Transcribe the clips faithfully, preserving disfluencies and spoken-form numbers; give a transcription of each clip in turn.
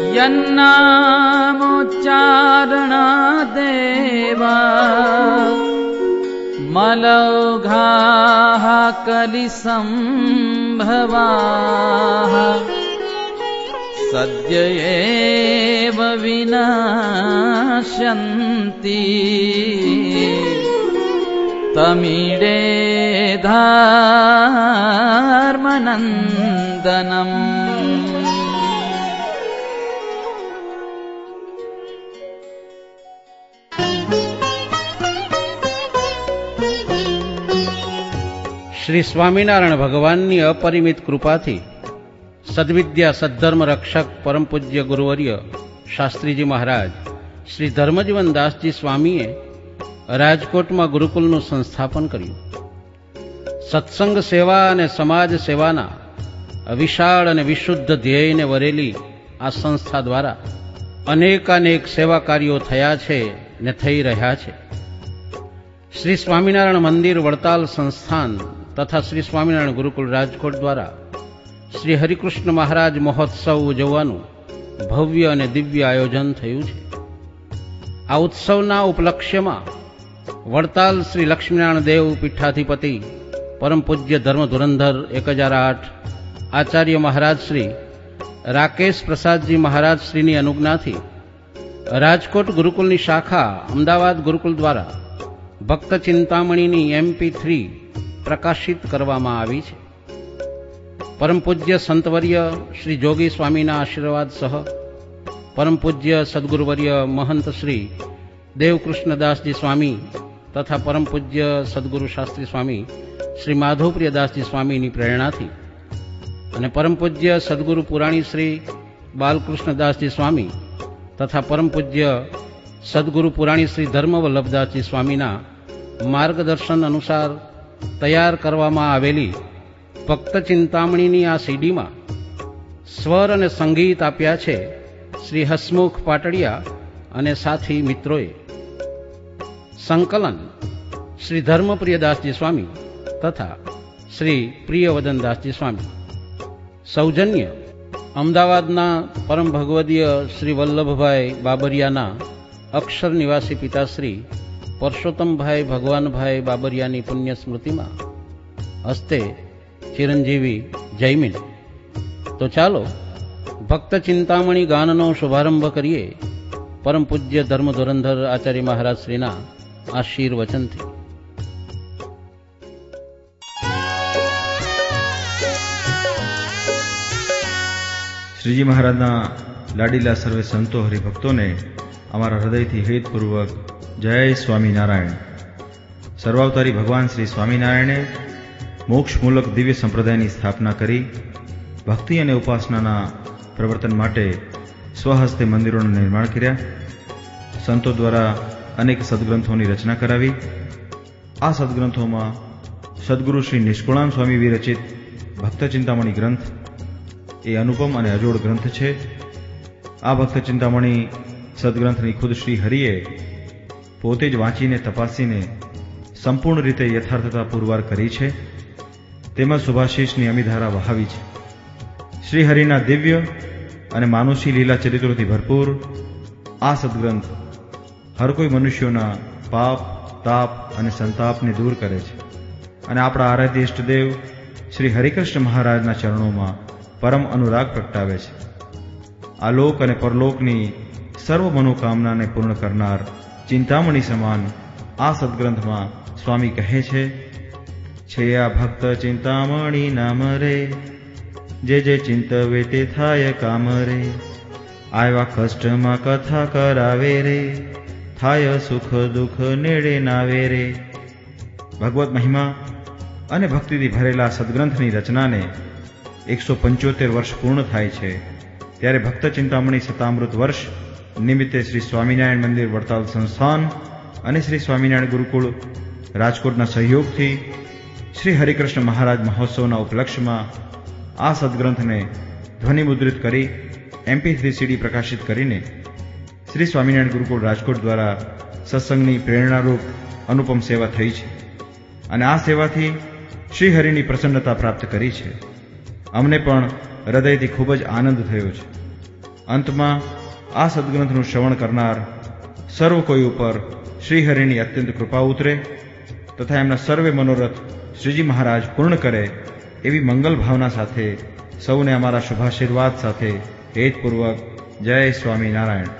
यन्नामोच्चारणादेवा मलौघाः कलिसम्भवाः सद्य एव विनाश्यन्ति तमीडे धर्मनन्दनम्। શ્રી સ્વામિનારાયણ ભગવાનની અપરિમિત કૃપાથી સદવિદ્યા સદ્ધર્મ રક્ષક પરમ પૂજ્ય ગુરુવર્ય શાસ્ત્રીજી મહારાજ શ્રી ધર્મજીવન દાસજી સ્વામીએ રાજકોટમાં ગુરુકુલનું સંસ્થાપન કર્યું. સત્સંગ સેવા અને સમાજ સેવાના વિશાળ અને વિશુદ્ધ ધ્યેયને વરેલી આ સંસ્થા દ્વારા અનેકાનેક સેવા કાર્યો થયા છે ને થઈ રહ્યા છે. શ્રી સ્વામિનારાયણ મંદિર વડતાલ સંસ્થાન તથા શ્રી સ્વામિનારાયણ ગુરુકુલ રાજકોટ દ્વારા શ્રી હરિકૃષ્ણ મહારાજ મહોત્સવ ઉજવવાનું ભવ્ય અને દિવ્ય આયોજન થયું છે. આ ઉત્સવના ઉપલક્ષ્યમાં વડતાલ શ્રી લક્ષ્મીનારાયણ દેવ પીઠાધિપતિ પરમ પૂજ્ય ધર્મ ધુરંધર એક હજાર આઠ આચાર્ય મહારાજ શ્રી રાકેશ પ્રસાદજી મહારાજ શ્રીની અનુજ્ઞાથી રાજકોટ ગુરુકુલની શાખા અમદાવાદ ગુરુકુલ દ્વારા ભક્ત ચિંતામણીની એમપી થ્રી પ્રકાશિત કરવામાં આવી છે. પરમ પૂજ્ય સંતવર્ય શ્રી જોગી સ્વામીના આશીર્વાદ સહ પરમ પૂજ્ય સદગુરુવર્ય મહંત શ્રી દેવકૃષ્ણદાસજી સ્વામી તથા પરમ પૂજ્ય સદગુરુ શાસ્ત્રી સ્વામી શ્રી માધવપ્રિયદાસજી સ્વામીની પ્રેરણાથી અને પરમ પૂજ્ય સદગુરુ પુરાણી શ્રી બાલકૃષ્ણદાસજી સ્વામી તથા પરમ પૂજ્ય સદગુરુ પુરાણી શ્રી ધર્મવલ્લભદાસજી સ્વામીના માર્ગદર્શન અનુસાર તૈયાર કરવામાં આવેલી ભક્ત ચિંતામણીની આ સીડીમાં સ્વર અને સંગીત આપ્યા છે શ્રી હસમુખ પાટડિયા અને સાથી મિત્રોએ. સંકલન શ્રી ધર્મપ્રિયદાસજી સ્વામી તથા શ્રી પ્રિયવદનદાસજી સ્વામી. સૌજન્ય અમદાવાદના પરમ ભગવદીય શ્રી વલ્લભભાઈ બાબરિયાના અક્ષર નિવાસી પિતાશ્રી પરસોત્તમભાઈ ભગવાનભાઈ બાબરિયાની પુણ્ય સ્મૃતિમાં હસ્તે ચિરંજીવી જયમીન. તો ચાલો ભક્ત ચિંતામણી ગાનનો શુભારંભ કરીએ પરમ પૂજ્ય ધર્મ ધુરંધર આચાર્ય મહારાજ શ્રીના આશીર્વચનથી. શ્રીજી મહારાજના લાડીલા સર્વે સંતો હરિભક્તોને અમારા હૃદયથી હેતપૂર્વક જય સ્વામિનારાયણ. સર્વાવતારી ભગવાન શ્રી સ્વામિનારાયણે મોક્ષમૂલક દિવ્ય સંપ્રદાયની સ્થાપના કરી ભક્તિ અને ઉપાસનાના પ્રવર્તન માટે સ્વહસ્તે મંદિરોનું નિર્માણ કર્યા. સંતો દ્વારા અનેક સદગ્રંથોની રચના કરાવી. આ સદગ્રંથોમાં સદગુરુ શ્રી નિષ્કુળાન સ્વામી વિરચિત ભક્ત ચિંતામણી ગ્રંથ એ અનુપમ અને અજોડ ગ્રંથ છે. આ ભક્ત ચિંતામણી સદગ્રંથની ખુદ શ્રી હરિએ પોતે જ વાંચીને તપાસીને સંપૂર્ણ રીતે યથાર્થતા પુરવાર કરી છે. તેમાં સુભાશીષની અમીધારા વહાવી છે. શ્રી હરિના દિવ્ય અને માનુષી લીલા ચરિત્રોથી ભરપૂર આ સદગ્રંથ હર કોઈ મનુષ્યોના પાપ, તાપ અને સંતાપને દૂર કરે છે અને આપણા આરાધ્ય ઇષ્ટદેવ શ્રી હરિકૃષ્ણ મહારાજના ચરણોમાં પરમ અનુરાગ પ્રગટાવે છે. આ લોક અને પરલોકની સર્વ મનોકામનાને પૂર્ણ કરનાર ચિંતામણી સમાન આ સદગ્રંથમાં સ્વામી કહે છે, છે આ ભક્ત ચિંતામણી નામ રે, જે જે ચિંતવે તે થાય કામ રે, આવ્યા કષ્ટમાં કથા કરાવે રે, થાય સુખ દુઃખ નેડે નાવે રે. ભગવત મહિમા અને ભક્તિથી ભરેલા સદગ્રંથની રચનાને એકસો પંચોતેર વર્ષ પૂર્ણ થાય છે ત્યારે ભક્ત ચિંતામણી શતામૃત વર્ષ નિમિત્તે શ્રી સ્વામિનારાયણ મંદિર વડતાલ સંસ્થાન અને શ્રી સ્વામિનારાયણ ગુરુકુળ રાજકોટના સહયોગથી શ્રી હરિકૃષ્ણ મહારાજ મહોત્સવના ઉપલક્ષ્યમાં આ સદગ્રંથને ધ્વનિમુદ્રિત કરી એમપી થ્રી સીડી પ્રકાશિત કરીને શ્રી સ્વામિનારાયણ ગુરુકુળ રાજકોટ દ્વારા સત્સંગની પ્રેરણારૂપ અનુપમ સેવા થઈ છે અને આ સેવાથી શ્રી હરિની પ્રસન્નતા પ્રાપ્ત કરી છે. અમને પણ હૃદયથી ખૂબ જ આનંદ થયો છે. અંતમાં આ સદગ્રંથનું શ્રવણ કરનાર સર્વ કોઈ ઉપર શ્રીહરિની અત્યંત કૃપા ઉતરે તથા એમના સર્વે મનોરથ શ્રીજી મહારાજ પૂર્ણ કરે એવી મંગલ ભાવના સાથે સૌને અમારા શુભાશીર્વાદ સાથે હેતપૂર્વક જય સ્વામિનારાયણ.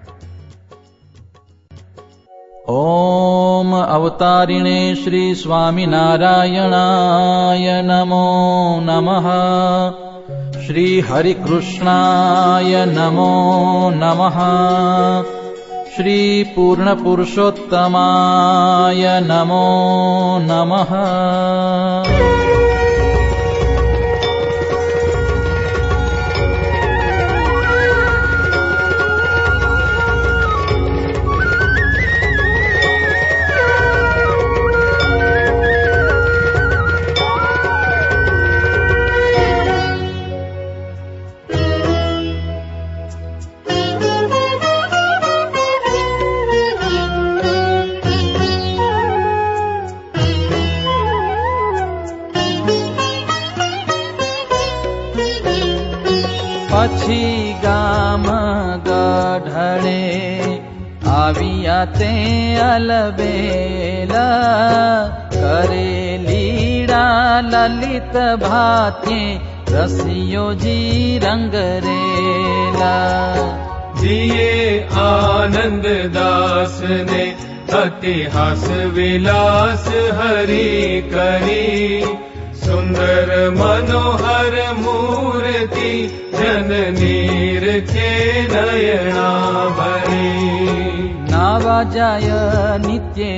ઓમ અવતારિણે શ્રી સ્વામિનારાયણાય નમો નમઃ. શ્રી હરિકૃષ્ણાય નમો નમઃ. શ્રી પૂર્ણ પુરુષોત્તમાય નમો નમઃ. પછી ગામ ગઢડે આવ્યા તે અલબેલા, કરે લીડા લલિત ભાત્યે રસિયોજી રંગરેલા. જીએ આનંદ દાસને અતિહાસ વિલાસ હરી કરી, સુંદર મનોહર મૂર્તિ જન નીરખે નયણા ભરી. નાવા જાય નિત્ય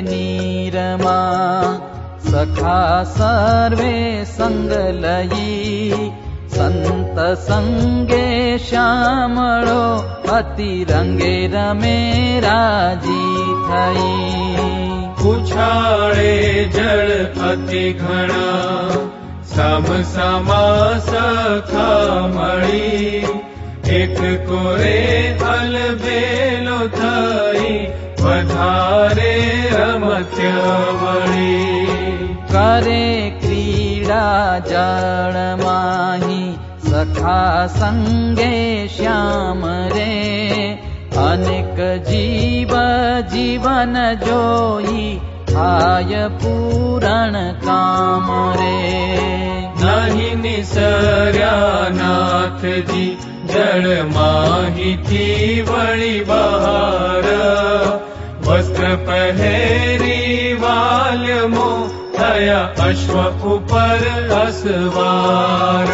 નીરમાં સખા સર્વે સંગ લઈ, સંત સંગે શ્યામળો અતિ રંગે રમે રાજી થઈ. ઉછાળે જળ અતિ ઘણા સામ સામા સખા મળી, એક કોરે અલબેલો થઈ વધારે રમત્ય વળી. કરે ક્રીડા જળ માહી સખા સંગે શ્યામ રે, અનેક જીવ જીવન જોઈ થાય પૂરણ કામ રે. નહીં નિસર્યા નાથજી જળ માહિતી વળી બહાર, વસ્ત્ર પહેરી વાલ્યમો થયા અશ્વ ઉપર અસવાર.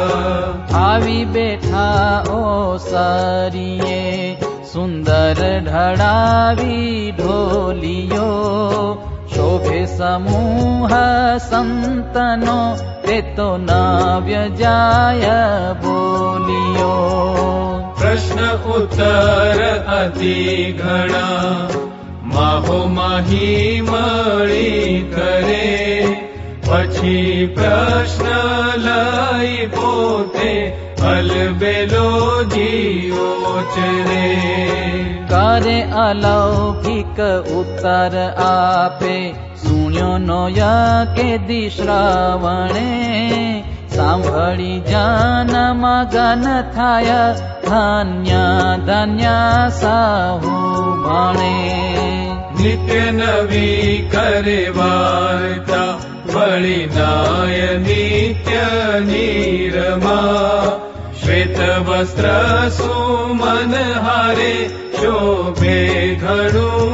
આવી બેઠા ઓ સરીએ સુંદર ઢળાવી ઢોલિયો, શોભે સમૂહ સંતનો તે તો નવ્ય જાય બોલિયો. પ્રશ્ન ઉત્તર અતિ ઘણા માહો માહી મળી કરે, પછી પ્રશ્ન લઈ પોતે અલબેલો જીઓચરે. કરે અલૌકિક ઉત્તર આપે સુણ્યો નોય કે દિશ્રાવણે, સાંભળી જાન મગન થાય ધન્ય ધન્ય સાહુ ભણે. નિત્ય નવી કરે વાર્તા વળી નાય નિત્ય નીરમાં, શ્વેત વસ્ત્ર સુમન હારે શોભે ઘણું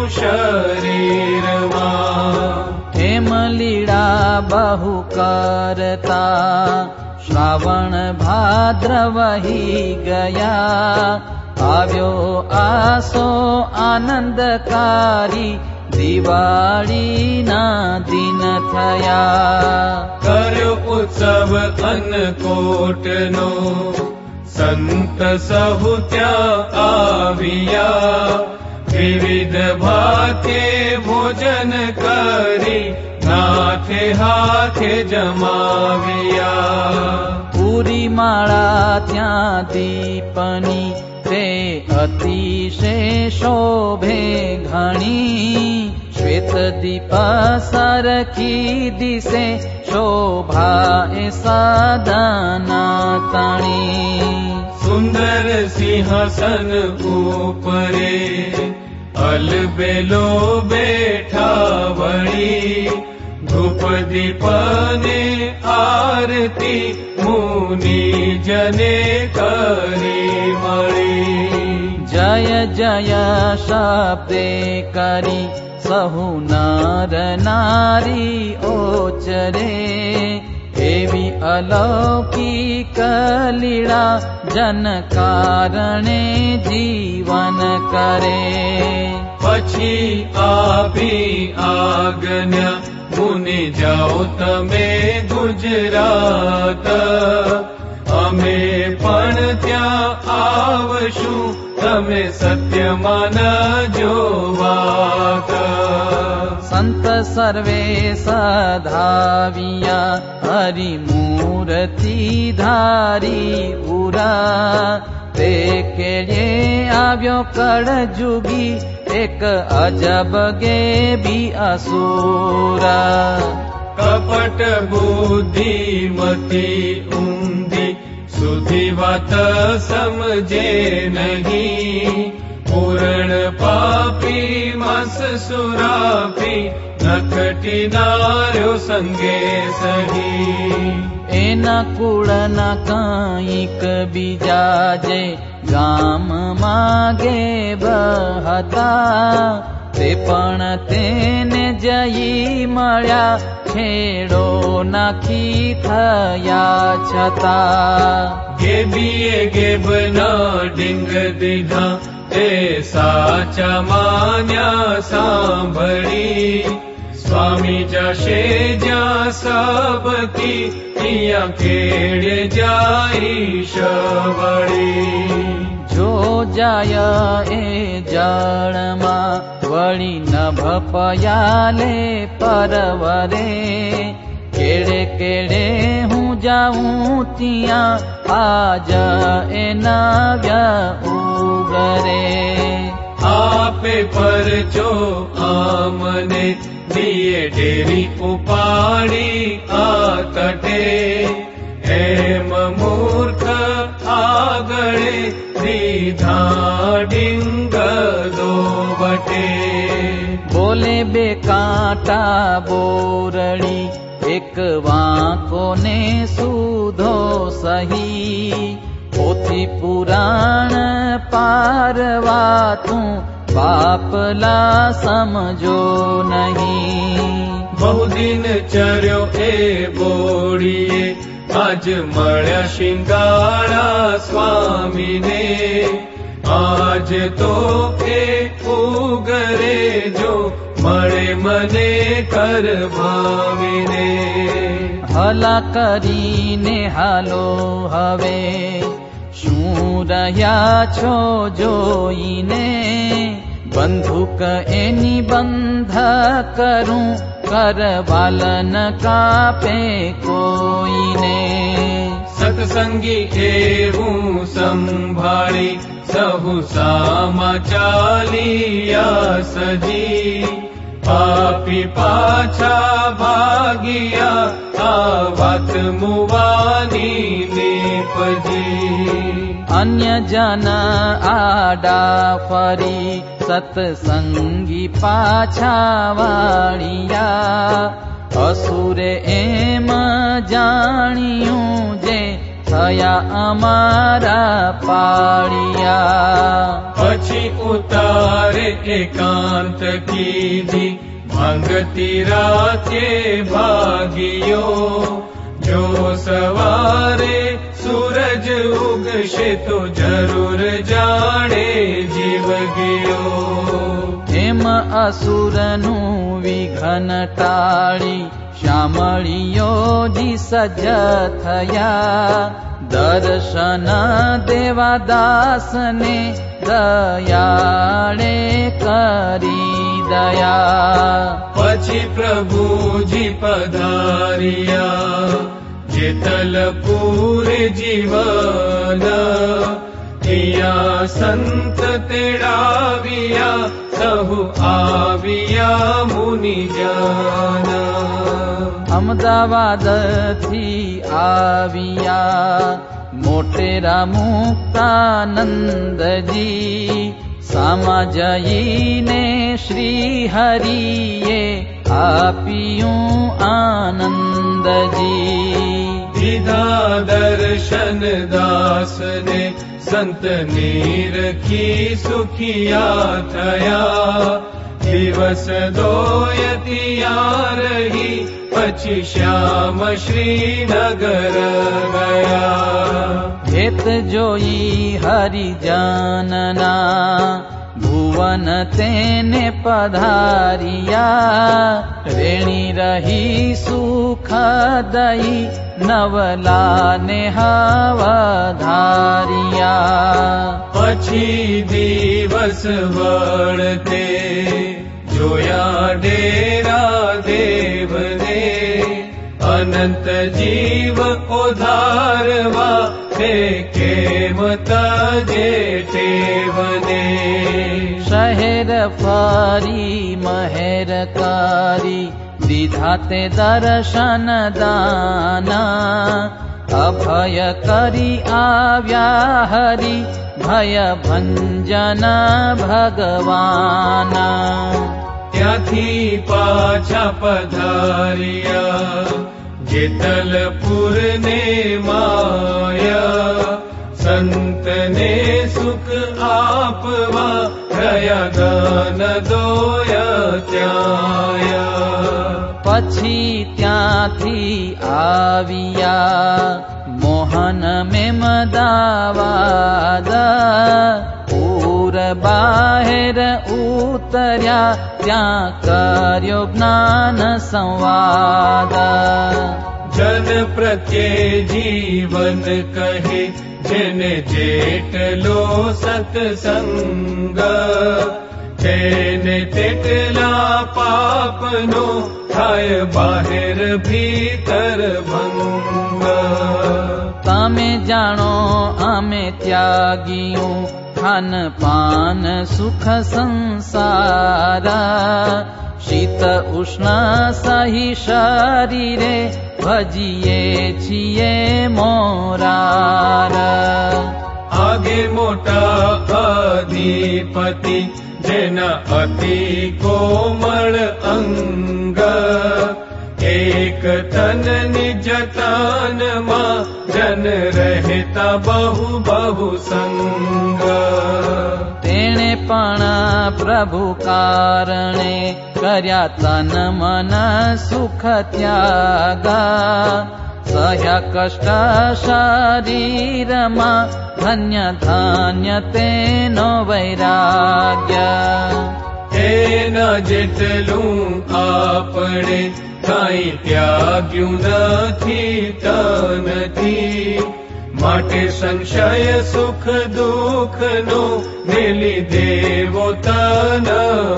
શરીરમાં. હેમ લીડા બહુ કરતા શ્રાવણ ભાદ્રવહી ગયા, આવ્યો આસો આનંદકારી દિવાળીના દિન થયા. કર્યો ઉત્સવ અન્નકોટનો સંત સહુ ત્યાં આવ્યા, વિવિધ ભાતે ભોજન કરી નાથે હાથે જમાવ્યા. પૂરી માળા ત્યાં દીપની તે અતિશે શોભે ઘણી, શ્વેત દીપ સરખી દિશે શોભા એ સાદાના તણી. સુંદર સિંહાસન ઉપરે અલબેલો બેઠા વળી ધૂપ દીપને આરતી મુનિ જને કરી મળી. જય જય શબ્દે કરી સહુ નર નારી ઓચરે એવી અલૌકિક લીળા જન કારણે જીવન કરે. પછી આપી આજ્ઞા મુનિ જાઓ તમે ગુજરાત, અમે પણ ત્યાં આવશું તમે સત્ય માનજો વાત. સંત સર્વે સધાવિયા હરિમૂર્તિ ધારી ઉરા તે કેળે આવ્યો કળજુગી એક અજબ ગેબી અસુરા. કપટ બુદ્ધિમતી ઊંધી સુધી વાત સમજે નહીં, પૂર્ણ પાપી મસ સુરાપી નખટી નાર્યો સંગે સહી. એના કુળના કંઈક બીજા જે ગામ માગે બહતા તે પણ તેને જઈ મળ્યા છેડો નાખી થયા છતાં. ગેબીએ ગેબના ડીંગ દીધા તે સાચા માન્યા સાંભળી, સ્વામી જશે જ્યાં સબકી ત્યાં કેળે જાઈશ વળી. જો જાય એ જળમાં વળી નભ પયાલે પરવરે, કેળે કેળે હું જાઉં ત્યાં આજ એના વ્ય ઉગરે. આપે પરચો આમને દિયે ડેરી ઉપાડી આ તટે, એમ મૂર્ખ આગળે દીધા ડિંગ દો વટે. બોલે બે કાંટા બોરડી એક વાંકો ને સુધો સહી, પોથી પુરાણ પારવા તું બાપલા સમજો નહીં. બહુ દિન ચર્યો એ બોડીએ આજ મળ્યા શિંગાળા સ્વામીને, આજ તો એ ઉગરે જો મળે મને કરભાવીને. હલા કરીને હાલો હવે શું રહ્યા છો જોઈને, બંદૂક એની બંધ કરું કરવાલન કાપે કોઈને. સત્સંગી એવું સંભાળી સહુ સામા ચાલિયા સજી, પાપી પાછા ભાગિયા આ વાત મુવાની નીપજી. અન્ય જન આડા ફરી સત્સંગી પાછા વાળિયા, અસુરે એમ જાણ્યું જે થયા અમારા પાળિયા. પછી ઉતારે એકાંત કીધી ભાંગતી રાતે ભાગ્યો, જો સવારે સૂરજ ઉગશે તો જરૂર જાણે જીવ ગયો. એમ અસુરનું વિઘન ટાળી શ્યામળીયોજી સજ્જ થયા, દર્શન દેવા દાસને દયાળે કરી દયા. પછી પ્રભુજી પધાર્યા જેતલપુર જીવન, ત્યાં સંત તેડાવ્યા સહુ આવ્યા મુનિજન. અમદાવાદ થી આવ્યા મોટેરા મુક્તાનંદજી સામા જઈને શ્રી હરિએ આપ્યું આનંદજી. દીધા દર્શન દાસને સંત નિરખી સુખિયા થયા. દિવસ દોયતિયા રહી પછી શ્યામ શ્રીનગર ગયા. હેત જોઈ હરિજનના ભુવન તેને પધારિયા. રેણી રહી સુખદઈ નવલાને હવધારિયા. પછી દિવસ વળતે જોયા ડેરા દેવને. અનંત જીવ ઉધારવા તે કેમ તજે ટેવને. શહેર ફરી મહેર કરી દીધા તે દર્શન દાના. અભય કરી આવ્યા હરિ ભય ભંજન ભગવાના. ત્યાંથી પાછા પધાર્યા જેતલપુર ને માયા. સંતને સુખ આપવા રહ્યા ધન દોયા ત્યાયા. પછી ત્યાંથી આવ્યા મોહન મેમદાવાદ. પૂર બાહેર ઉતર્યા ત્યાં કર્યો જ્ઞાન સંવાદ. જન પ્રત્યે જીવન કહે જેને જેટલો સત્સંગ. તેને તેટલા પાપનો થાય બાહેર ભીતર ભંગ. તમે જાણો અમે ત્યાગીયું ખાન પાન સુખ સંસારા. શીત ઉષ્ણ સહી શરીરે ભજીએ છીએ મોરાર. આગે મોટા અધિપતિ જેના અતિ કોમળ અંગ. એક તન નિજ તનમાં જન રહેતા બહુ બહુ સંગ. તેણે પણ પ્રભુ કારણે કર્યા તન મન સુખ ત્યાગા. સહ્યા કષ્ટ શરીરમાં ધન્ય ધન્ય તેનો વૈરાગ્ય. એના જેટલું આપણે કાંઈ ત્યાગ્યું નથી તનથી. માટે સંશય સુખ દુઃખનો મેલી દેવો તન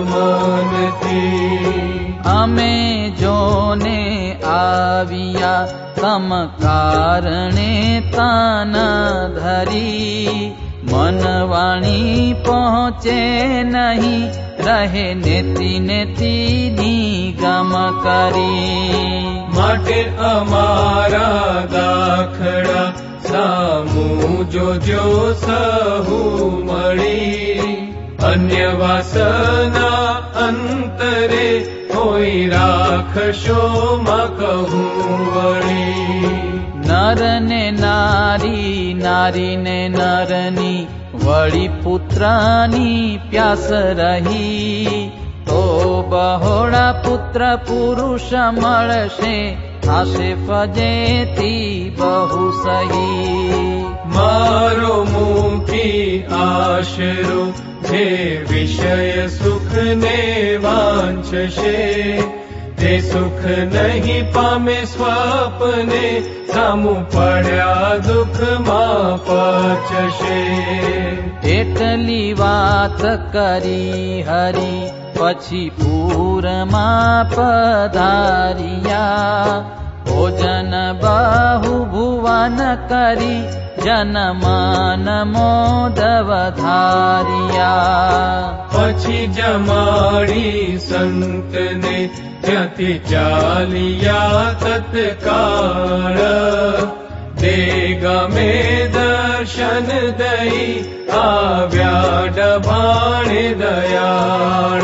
મનથી. અમે જોને આવ્યા તમ કારણે તાન ધરી. મન વાણી પહોંચે નહીં રહે નેતિ નેતિ નિગમ કરી. માટે અમારા દાખલા સામું જોજો સહુ મળી. અન્ય વાસના અંતરે કોઈ રાખશો માં કહું વળી. નર ને નારી નારી ને નરની વળી પુત્રની પ્યાસ રહી. તો બહોળા પુત્ર પુરુષ મળશે થાશે ફજેતી બહુ સહી. મારો મુખી આશરો જે વિષય સુખ ને વાંછશે. તે સુખ નહીં પામે સ્વપ્ને સામું પડ્યા દુઃખમાં પચશે. એટલી વાત કરી હરિ પછી પૂરમાં પધાર્યા. ભોજન બહુ ભુવન કરી જનમાન મોદ વધાર્યા. પછી જમાડી સંતને ત્યાંથી ચાલ્યા તત્કાળ. દે ગમે દર્શન દઈ આવ્યા ડભાણે દયાળ.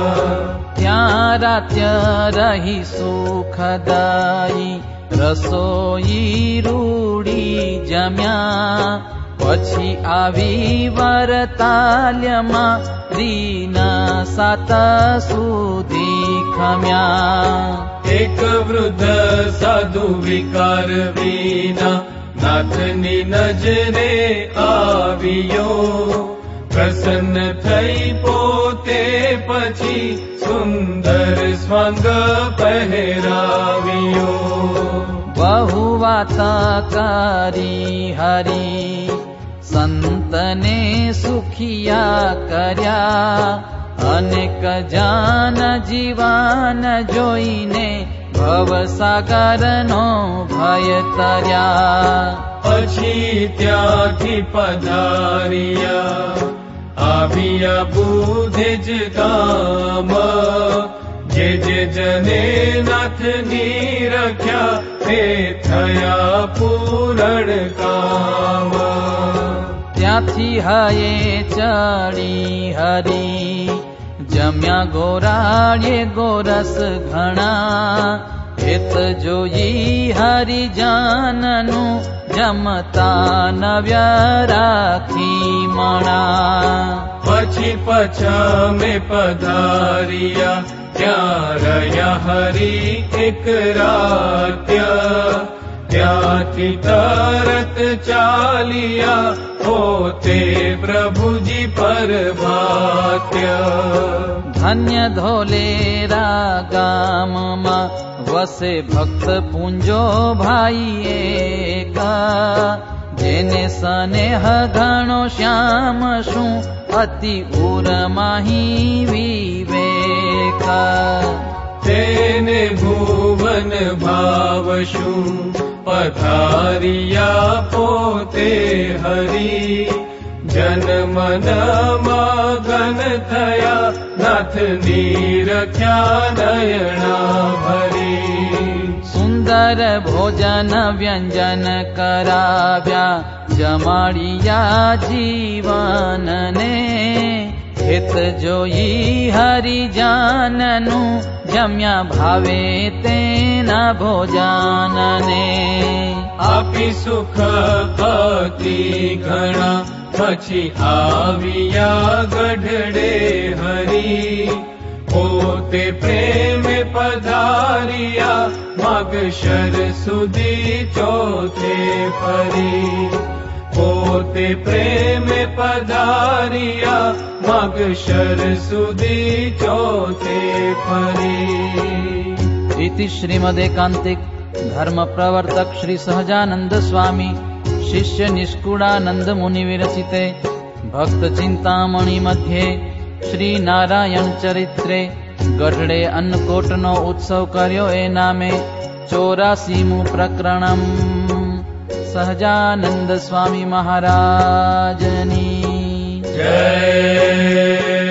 ત્યાં રાત્ય રહી સુખદાયી રસોઈ રૂડી જમ્યા. પછી આવી વરતાલ્યમાં રીના સાત સુધી ખમ્યા. એક વૃદ્ધ સાધુ વિકાર વિના નાથની નજરે આવ્યો. પ્રસન્ન થઈ પોતે પછી સુંદર સ્વાંગ પહેરાવ્યો. બહુ વાત કરી હરી સંતને સુખિયા કર્યા. અનેક જાન જીવાન જોઈને ભવસાગરનો ભય તર્યા. પછી ત્યાંથી પધાર્યા આવ્યા બુધે જ ગામ. જે જે જને નાથની રખ્યા તે થયા પૂરણ કામ. ત્યાંથી હયે ચડી હરી જમ્યા ગોરાળે ગોરસ ઘણા. હેત જોઈ હરિજાનનું જમતા નવ્ય રાખી મણા. પછી પછામે પધાર્યા ત્યાં રહ્યા હરી એક રાત્ય. ત્યાંથી તરત ચાલ્યા પોતે પ્રભુજી પરભાત્ય. ધન્ય ધોલેરા ગામમાં વસે ભક્ત પૂંજો ભાઈ એકા. જેને સ્નેહ ઘણો શ્યામ શું અતિ ઉરમાહી વિવેકા. તેને ભુવન ભાવ શું પધાર્યા પોતે હરી. જન મન મગન થયા નાથની રખ્યા નયણા ભરી. સુંદર ભોજન વ્યંજન કરાવ્યા જમાડિયા જીવનને. હિત જોઈ હરિજાનનું જમ્યા ભાવે તેના ભોજનને. આપી સુખ અતિ ઘણા પછી આવ્યા ગઢડે હરી. પોતે પ્રેમે પધાર્યા માગશર સુધી ચોથે ફરી. પોતે પ્રેમે પધાર્યા માગશર સુધી ચોથે ફરી. इति श्रीमदेकांतिक धर्म प्रवर्तक श्री सहजानंद स्वामी शिष्य निष्कुड़ानंद मुनि विरचिते भक्त चिंतामणि मध्ये श्री नारायण चरित्रे गढ़डे अन्नकोट नो उत्सव कर्यो ए नामे चौरासीमु प्रकरणम. सहजानंद स्वामी महाराजनी जय.